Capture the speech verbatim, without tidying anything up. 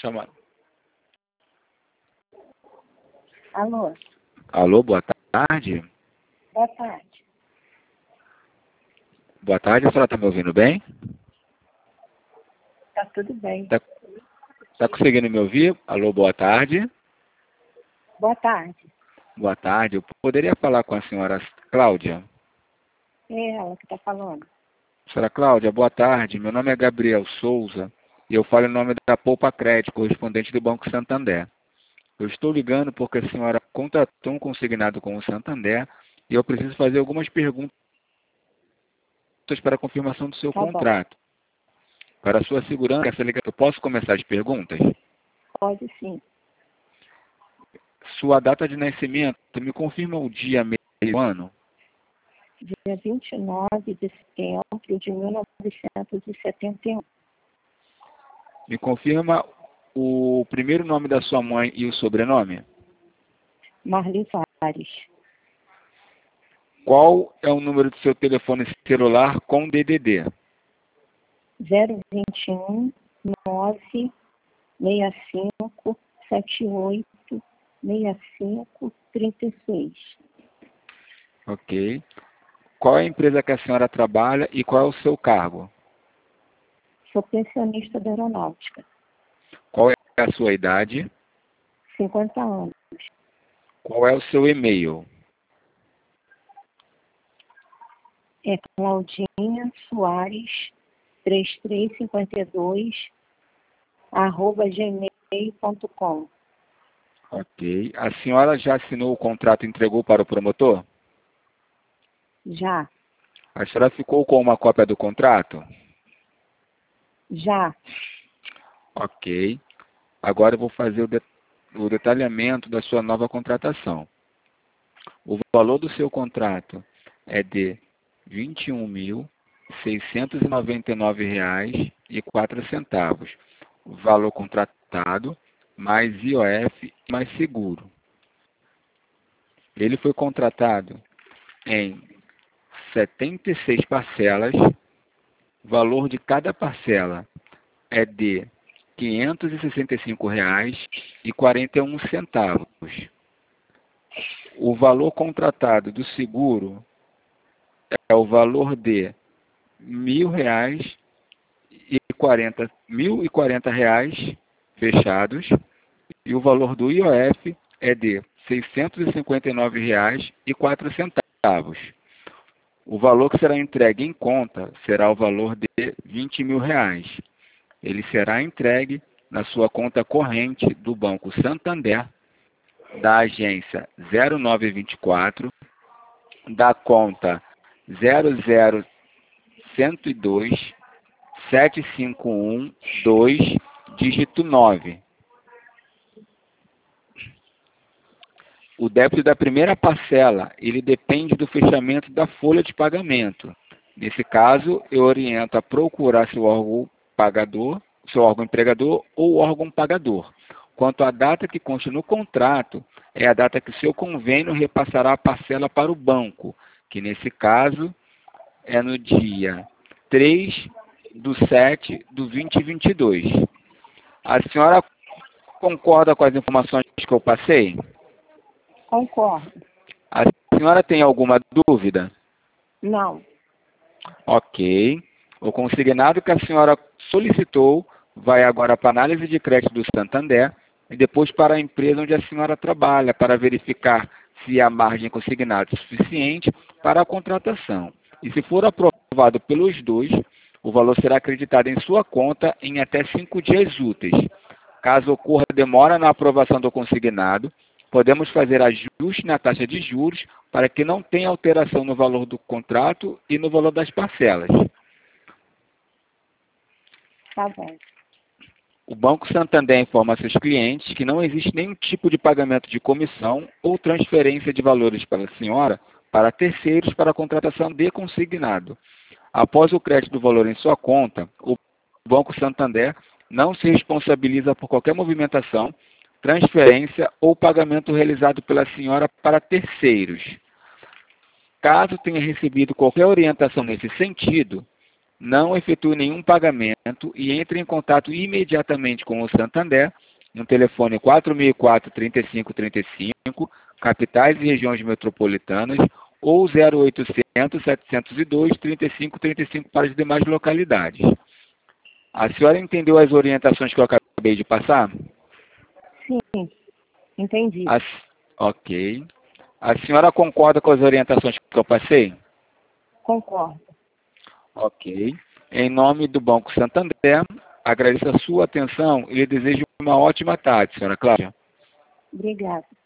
Chama. Alô? Alô, boa tarde. Boa tarde. Boa tarde, a senhora está me ouvindo bem? Tá tudo bem. Tá, tá conseguindo me ouvir? Alô, boa tarde. Boa tarde. Boa tarde. Eu poderia falar com a senhora Cláudia? É ela que está falando. Senhora Cláudia, boa tarde. Meu nome é Gabriel Souza e eu falo em nome da Poupa Crédito, correspondente do Banco Santander. Eu estou ligando porque a senhora contratou um consignado com o Santander e eu preciso fazer algumas perguntas para a confirmação do seu Tá bom. contrato. Para a sua segurança, essa ligação, eu posso começar as perguntas? Pode sim. Sua data de nascimento, me confirma o dia, mês e o ano? Dia vinte e nove de setembro de mil novecentos e setenta e um. Me confirma o primeiro nome da sua mãe e o sobrenome? Marli Vares. Qual é o número do seu telefone celular com D D D? zero vinte e um, nove, seis cinco, sete oito, seis cinco, trinta e seis. Ok. Qual é a empresa que a senhora trabalha e qual é o seu cargo? Sou pensionista da aeronáutica. Qual é a sua idade? cinquenta anos. Qual é o seu e-mail? É Claudinha Soares, três três cinco dois, arroba gmail ponto com. Ok. A senhora já assinou o contrato e entregou para o promotor? Já, A senhora ficou com uma cópia do contrato? já. Ok. Agora eu vou fazer o, de, o detalhamento da sua nova contratação. O valor do seu contrato é de vinte e um mil, seiscentos e noventa e nove reais e quatro centavos. O valor contratado, mais I O F e mais seguro. Ele foi contratado em setenta e seis parcelas. O valor de cada parcela é de quinhentos e sessenta e cinco reais e quarenta e um centavos. O valor contratado do seguro é o valor de mil reais e quarenta, mil e quarenta reais fechados e o valor do I O F é de seiscentos e cinquenta e nove reais e quatro centavos. O valor que será entregue em conta será o valor de vinte mil reais. Ele será entregue na sua conta corrente do Banco Santander, da agência zero nove vinte e quatro, da conta zero zero cento e dois, sete cinco um dois, dígito nove. O débito da primeira parcela, ele depende do fechamento da folha de pagamento. Nesse caso, eu oriento a procurar seu órgão pagador, seu órgão empregador ou órgão pagador. Quanto à data que consta no contrato, é a data que o seu convênio repassará a parcela para o banco, que nesse caso é no dia três do sete do dois mil e vinte e dois. A senhora concorda com as informações que eu passei? Concordo. A senhora tem alguma dúvida? Não. Ok. O consignado que a senhora solicitou vai agora para a análise de crédito do Santander e depois para a empresa onde a senhora trabalha para verificar se a margem consignada é suficiente para a contratação. E se for aprovado pelos dois, o valor será acreditado em sua conta em até cinco dias úteis. Caso ocorra demora na aprovação do consignado, podemos fazer ajuste na taxa de juros para que não tenha alteração no valor do contrato e no valor das parcelas. Tá bom. O Banco Santander informa a seus clientes que não existe nenhum tipo de pagamento de comissão ou transferência de valores para a senhora para terceiros para a contratação de consignado. Após o crédito do valor em sua conta, o Banco Santander não se responsabiliza por qualquer movimentação, transferência ou pagamento realizado pela senhora para terceiros. Caso tenha recebido qualquer orientação nesse sentido, não efetue nenhum pagamento e entre em contato imediatamente com o Santander no telefone quatro mil e quatro, trinta e cinco trinta e cinco, capitais e regiões metropolitanas, ou zero oitocentos, setecentos e dois, trinta e cinco trinta e cinco para as demais localidades. A senhora entendeu as orientações que eu acabei de passar? Sim, entendi. As... Ok. A senhora concorda com as orientações que eu passei? Concordo. Ok. Em nome do Banco Santander, agradeço a sua atenção e lhe desejo uma ótima tarde, senhora Cláudia. Obrigada.